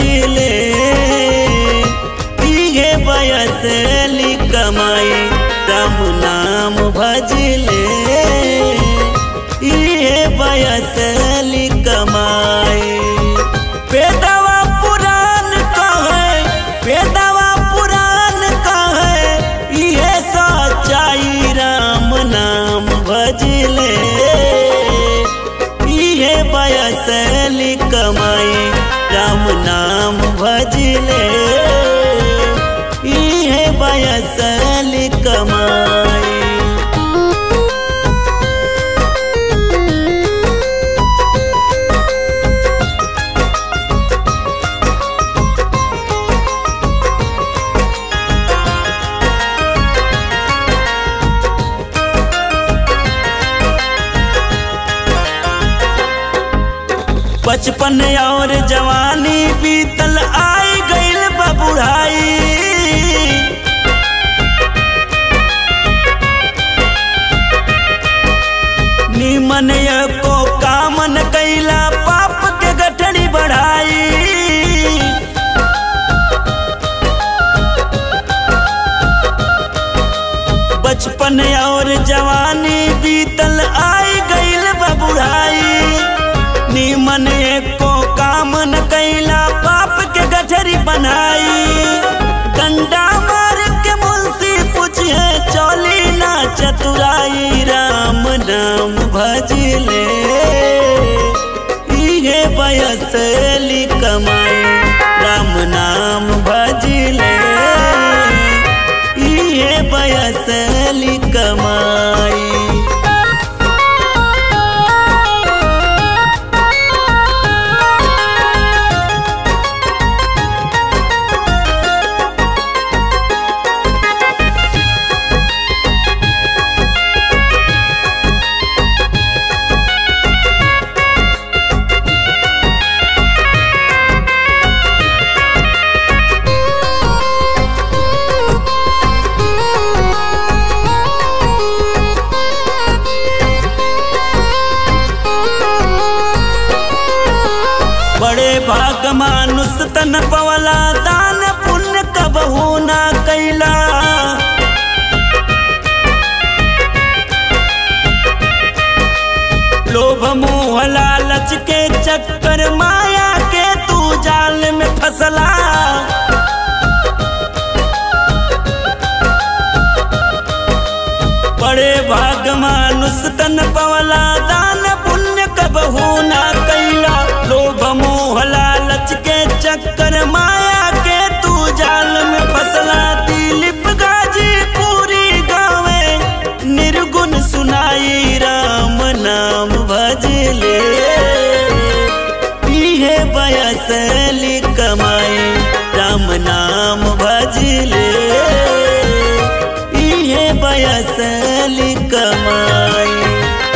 भजले इहे बयसली कमाई राम नाम भजले इहे बयसली कमाई। वेदवा पुराण कहे वेदवा पुराण कहे इहे सच्चाई राम नाम भजले इहे बयसली कमाई राम नाम भजले इहे बयसली कमाई। बचपन और जवानी बीतल आई गइल बबुढ़ाई निमन को कामन कैला पाप के गठड़ी बढ़ाई। बचपन और जवानी बीतल आई गइल बबुढ़ाई निमन को कामन कैला पाप के गठरी बनाई। डंडा मार के मुंशी पूछे चौली ना चतुराई राम नाम भजले इहे बयसली कमाई राम नाम भजले इहे बयसली कमाई। बड़े भाग मानुष तन पवला दान पुण्य कबहू ना कैला। लोभ मोह लालच के चक्कर माया के तू जाल में फसला। बड़े भाग मानुष तन पवला दान पुण्य कबहू ना कैला। लोभ मोह लालच के चक्कर माया के तू जाल में फसला। दिलीप गाजी पूरी गावे निर्गुण सुनाई राम नाम भजले इहे बयसली कमाई राम नाम भजले इहे बयसली कमाई।